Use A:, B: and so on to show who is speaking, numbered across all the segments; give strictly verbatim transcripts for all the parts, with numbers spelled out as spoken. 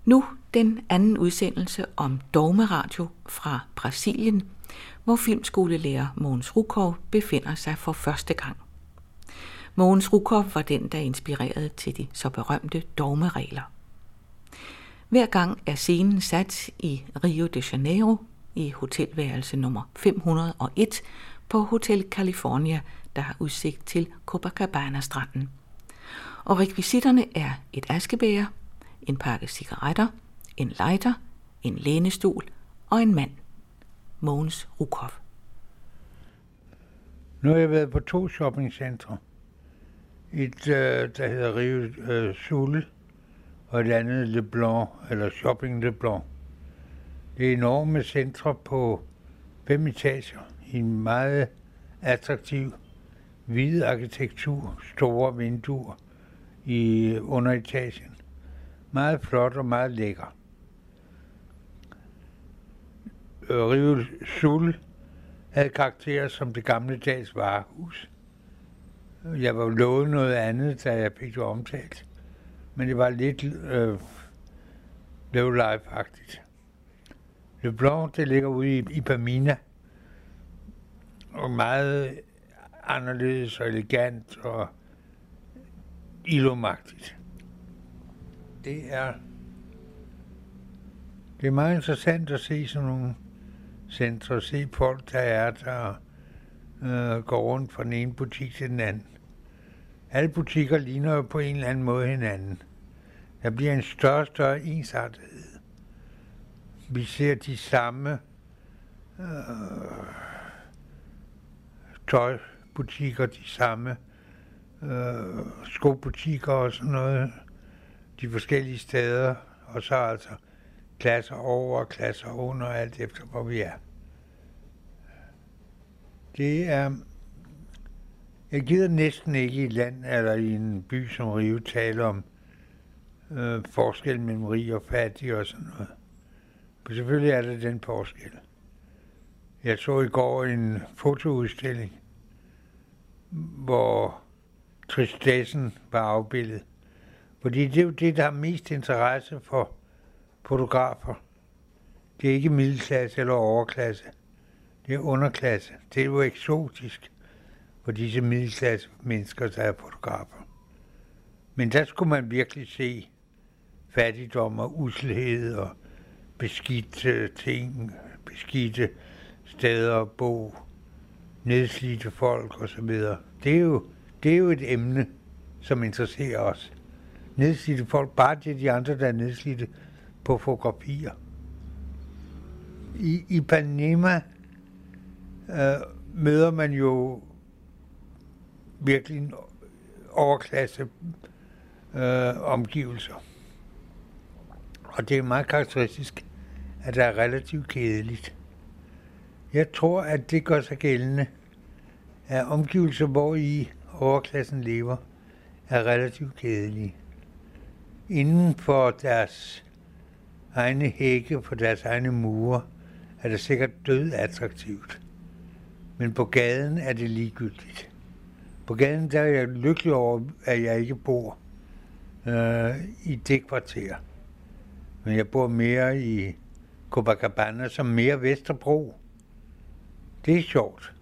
A: Nu den anden udsendelse om dogmeradio fra Brasilien, hvor filmskolelærer Mogens Ruckov befinder sig for første gang. Mogens Ruckov var den, der inspirerede til de så berømte dogmeregler. Hver gang er scenen sat i Rio de Janeiro i hotelværelse nummer fem hundrede og en på Hotel California, der har udsigt til Copacabana-stranden. Og rekvisitterne er et askebæger, en pakke cigaretter, en lighter, en lænestol og en mand. Mogens Ruckov.
B: Nu har jeg været på to shoppingcentre. Et, der hedder Rio Sul, og et andet Le Blanc, eller Shopping Le Blanc. Det er enorme centre på fem etager i en meget attraktiv, hvid arkitektur, store vinduer i underetagen. Meget flot og meget lækker. Rio Sul havde karakter som det gamle dags varehus. Jeg var lovet noget andet, da jeg fik det omtalt. Men det var lidt øh, low life-agtigt. Le Blanc, det ligger ude i Ipanema, og meget anderledes og elegant og ilomagtigt. Det er, det er meget interessant at se sådan nogle centre, se folk, der er der, øh, går rundt fra den ene butik til den anden. Alle butikker ligner jo på en eller anden måde hinanden. Der bliver en større og større ensartethed. Vi ser de samme øh, tøjbutikker, de samme øh, skobutikker og sådan noget, de forskellige steder, og så altså klasser over og klasser under, alt efter hvor vi er. Det er, jeg gider næsten ikke i et land eller i en by som Rio tale om øh, forskel mellem rig og fattig og sådan noget. For selvfølgelig er der den forskel. Jeg så i går en fotoudstilling, hvor tristessen var afbildet. Fordi det er jo det, der har mest interesse for fotografer. Det er ikke middelklasse eller overklasse. Det er underklasse. Det er jo eksotisk for disse middelklasse mennesker, der er fotografer. Men der skulle man virkelig se fattigdom og uselhed og beskidte ting, beskidte steder at bo, nedslidte folk osv. Det er jo, det er jo et emne, som interesserer os. Nedslidte folk, bare til de andre, der er nedslidte på fotografier. I, i Panama øh, møder man jo virkelig en overklasse øh, omgivelser. Og det er meget karakteristisk, at det er relativt kedeligt. Jeg tror, at det gør sig gældende, at omgivelser, hvor i overklassen lever, er relativt kedelige. Inden for deres egne hække, for deres egne mure, er det sikkert død attraktivt. Men på gaden er det ligegyldigt. På gaden der er jeg lykkelig over, at jeg ikke bor øh, i det kvarter. Men jeg bor mere i Copacabana, som mere Vesterbro. Det er sjovt.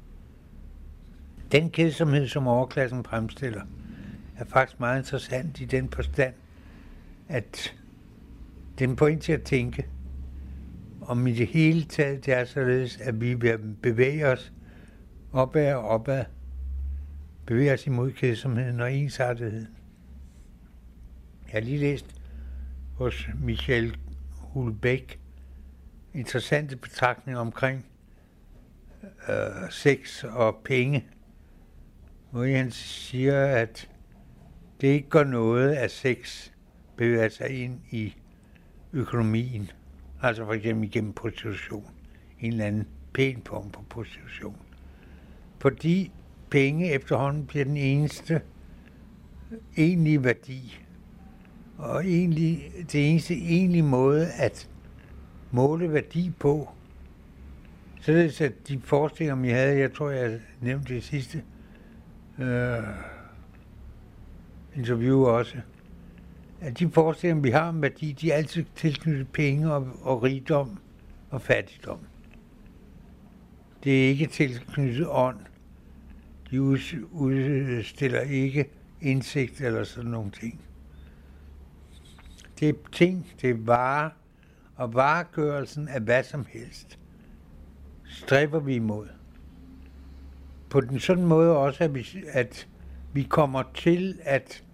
B: Den kedsomhed, som overklassen fremstiller, er faktisk meget interessant i den forstand, at den får en til at tænke, om i det hele taget det er således, at vi bevæger os opad og opad, bevæger os imod kedsomheden og ensartetheden. Jeg har lige læst hos Michel Houellebecq interessante betragtninger omkring øh, sex og penge, hvor han siger, at det ikke gør noget, at sex bevæger sig ind i økonomien, altså for eksempel igennem prostitution, en eller anden pæn form for prostitution. Fordi penge efterhånden bliver den eneste egentlige værdi, og egentlig, det eneste egentlige måde at måle værdi på. Således at de forestillinger, vi havde, jeg tror, jeg nævnte det sidste øh, interview også, at de forestillinger, vi har om værdi, de er altid tilknyttet penge og, og rigdom og fattigdom. Det er ikke tilknyttet ånd. De udstiller ikke indsigt eller sådan nogle ting. Det er ting, det er varer, og varegørelsen af hvad som helst stræber vi imod. På den sådan måde også, at vi, at vi kommer til at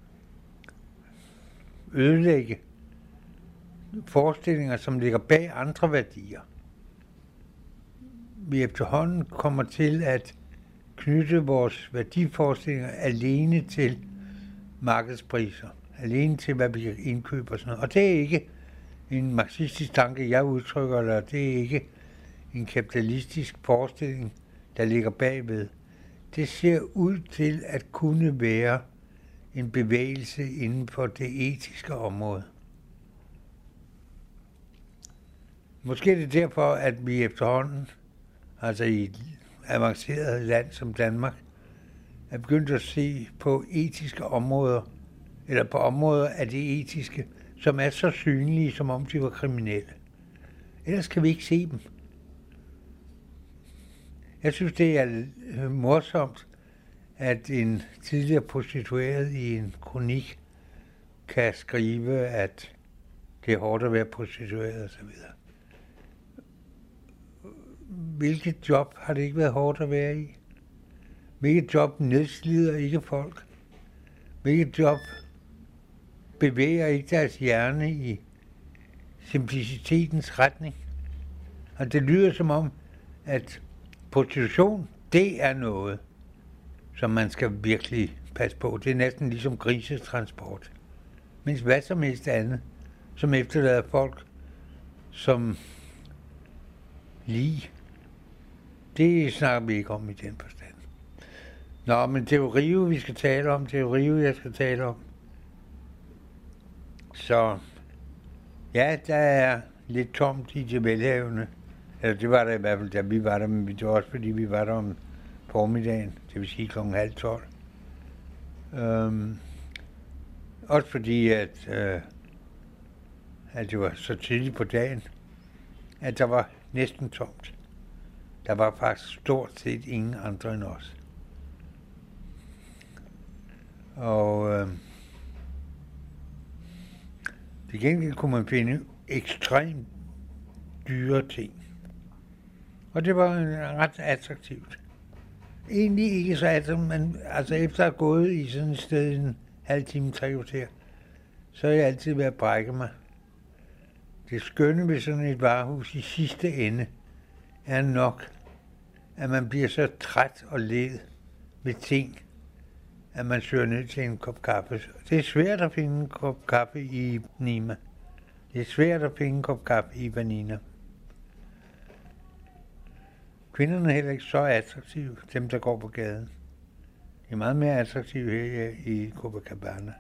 B: ødelægge forestillinger, som ligger bag andre værdier. Vi efterhånden kommer til at knytte vores værdiforestillinger alene til markedspriser, alene til, hvad vi indkøber og sådan noget. Og det er ikke en marxistisk tanke, jeg udtrykker, eller det er ikke en kapitalistisk forestilling, der ligger bagved. Det ser ud til at kunne være en bevægelse inden for det etiske område. Måske er det derfor, at vi efterhånden, altså i et avanceret land som Danmark, er begyndt at se på etiske områder, eller på områder af det etiske, som er så synlige, som om de var kriminelle. Ellers kan vi ikke se dem. Jeg synes, det er morsomt, at en tidligere prostitueret i en kronik kan skrive, at det er hårdt at være prostitueret osv. Hvilket job har det ikke været hårdt at være i? Hvilket job nedslider ikke folk? Hvilket job bevæger ikke deres hjerne i simplicitetens retning? Og det lyder som om, at prostitution, det er noget, som man skal virkelig passe på. Det er næsten ligesom grisetransport. Mens hvad som helst andet, som efterlader folk som lige, det snakker vi ikke om i den forstand. Nå, men det er jo Rio, vi skal tale om. Det er jo Rio, jeg skal tale om. Så ja, der er lidt tomt i det velhavende. Eller det var der i hvert fald, da vi var der, men det var også fordi, vi var der om formiddagen, det vil sige klokken halv tolv. Øhm, også fordi, at, øh, at det var så tidligt på dagen, at der var næsten tomt. Der var faktisk stort set ingen andre end os. Og øh, til gengæld kunne man finde ekstremt dyre ting. Og det var ret attraktivt. Egentlig ikke så attraktivt, men altså efter at have gået i sådan et sted en halv time, tre kvarter, så er jeg altid ved at brække mig. Det skønne ved sådan et varehus i sidste ende er nok, at man bliver så træt og led ved ting, at man søger ned til en kop kaffe. Det er svært at finde en kop kaffe i Nima. Det er svært at finde en kop kaffe i Vanina. Kvinderne er heller ikke så attraktive, dem der går på gaden. De er meget mere attraktive her i Copacabana.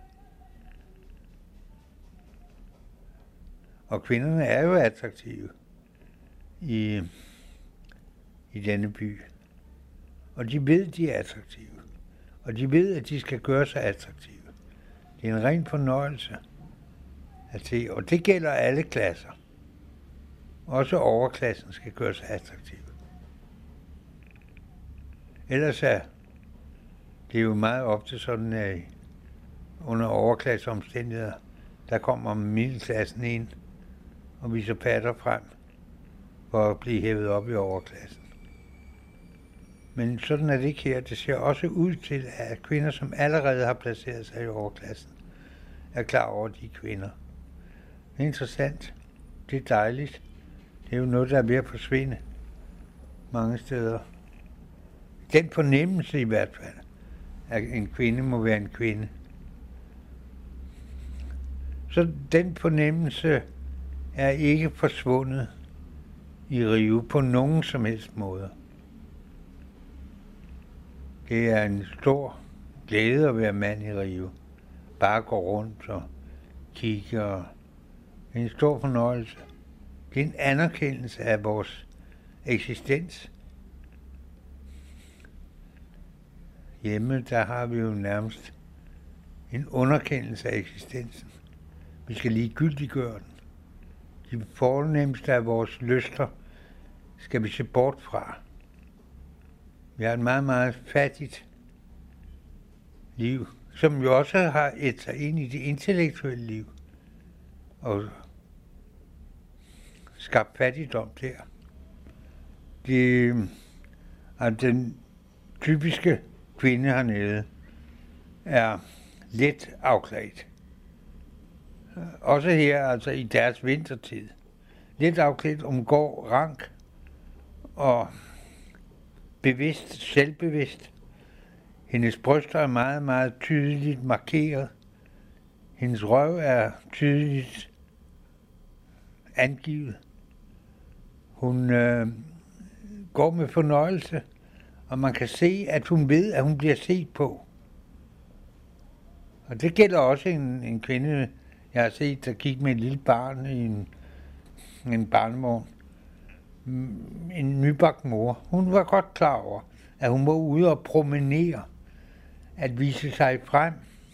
B: Og kvinderne er jo attraktive i, i denne by. Og de ved, de er attraktive. Og de ved, at de skal gøre sig attraktive. Det er en ren fornøjelse at se. Og det gælder alle klasser. Også overklassen skal gøre sig attraktive. Ellers er det jo meget ofte sådan, at under overklasseomstændigheder, der kommer middelklassen ind og viser patter frem for at blive hævet op i overklassen. Men sådan er det ikke her. Det ser også ud til, at kvinder, som allerede har placeret sig i overklassen, er klar over de kvinder. Det er interessant. Det er dejligt. Det er jo noget, der er ved at forsvinde mange steder. Den fornemmelse i hvert fald, at en kvinde må være en kvinde. Så den fornemmelse er ikke forsvundet i Rio på nogen som helst måde. Det er en stor glæde at være mand i Rio. Bare gå rundt og kigge. Og det er en stor fornøjelse. Det er en anerkendelse af vores eksistens. Hjemme, der har vi jo nærmest en underkendelse af eksistensen. Vi skal ligegyldiggøre den. De fornemmeste af vores lyster skal vi se bort fra. Vi har et meget, meget fattigt liv, som jo også har et sig ind i det intellektuelle liv og skabt fattigdom der. Det, altså den typiske kvinde hernede er let afklædt. Også her, altså i deres vintertid. Let afklædt, omgår rank og bevidst, selvbevidst. Hendes bryster er meget, meget tydeligt markeret. Hendes røv er tydeligt angivet. Hun øh, går med fornøjelse, og man kan se, at hun ved, at hun bliver set på. Og det gælder også en, en kvinde, jeg har set, der gik med et lille barn i en, en barnevogn. En nybagt mor. Hun var godt klar over, at hun var ude og promenere, at vise sig frem.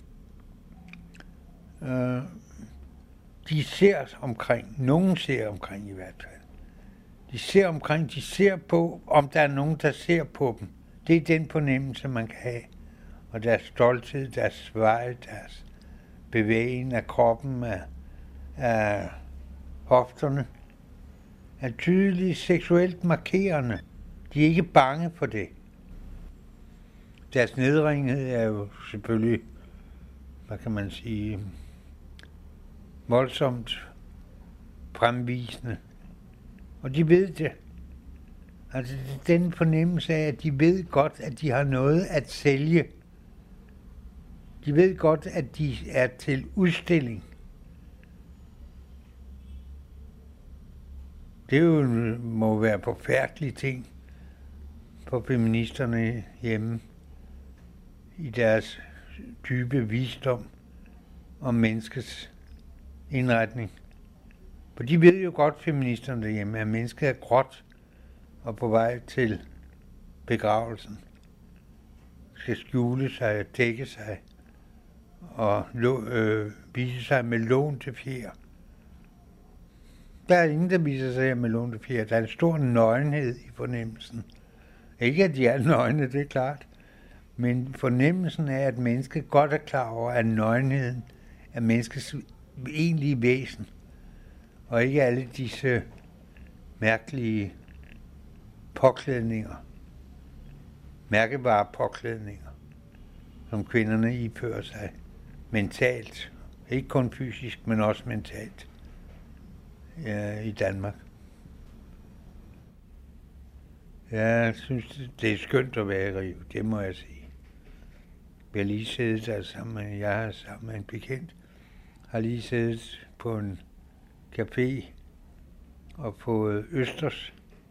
B: Øh, de ser omkring, nogen ser omkring i hvert fald. De ser omkring, de ser på, om der er nogen, der ser på dem. Det er den fornemmelse, man kan have. Og deres stolthed, deres svej, deres bevægen af kroppen, af, af hofterne, er tydeligt seksuelt markerende. De er ikke bange for det. Deres nedringethed er jo selvfølgelig, hvad kan man sige, voldsomt fremvisende. Og de ved det. Altså den fornemmelse af, at de ved godt, at de har noget at sælge. De ved godt, at de er til udstilling. Det jo må være forfærdelige ting for feministerne hjemme i deres dybe visdom om menneskets indretning. For de ved jo godt, feministerne derhjemme, at mennesket er gråt og på vej til begravelsen. Skal skjule sig og dække sig og øh, vise sig med lånte fjer. Der er ingen, der viser sig med lånte fjer. Der er en stor nøgenhed i fornemmelsen. Ikke at de er nøgne, det er klart. Men fornemmelsen af, at mennesket godt er klar over, at nøgenheden er menneskets egentlige væsen. Og ikke alle disse mærkelige påklædninger, mærkevarepåklædninger, som kvinderne ifører sig mentalt. Ikke kun fysisk, men også mentalt ja, i Danmark. Jeg synes, det er skønt at være i Rio, det må jeg sige. Vi har lige siddet der sammen, jeg har sammen med en bekendt, har lige siddet på en café og fået østers.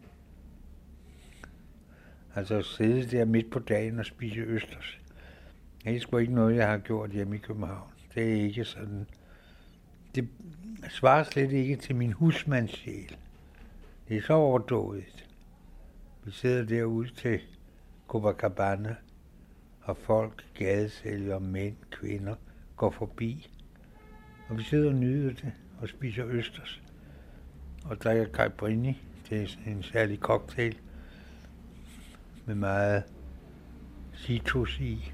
B: Altså sidde der midt på dagen og spise østers. Det er sgu ikke noget, jeg har gjort hjemme i København. Det er ikke sådan. Det svarer slet ikke til min husmandssjæl. Det er så overdådigt. Vi sidder derude til Copacabana, og folk, gadesælgere, mænd, kvinder, går forbi. Og vi sidder og nyder det og spiser østers. Og drikker caipirinha. Det er en særlig cocktail med meget citrus i.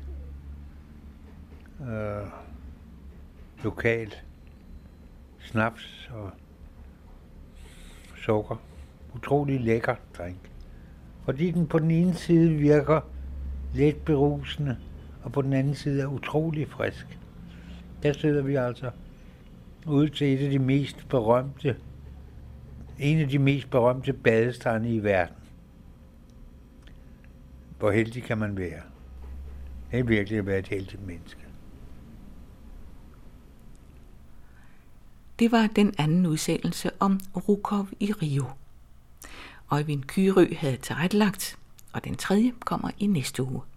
B: Øh, lokal snaps og sukker. Utrolig lækker drink. Fordi den på den ene side virker let berusende, og på den anden side er utrolig frisk. Der sidder vi altså ude til et af de mest berømte, en af de mest berømte badestrande i verden. Hvor heldig kan man være? Det er virkelig at være et heldigt menneske.
A: Det var den anden udsendelse om Rukov i Rio. Øjvind Kyrø havde tilrettelagt, og den tredje kommer i næste uge.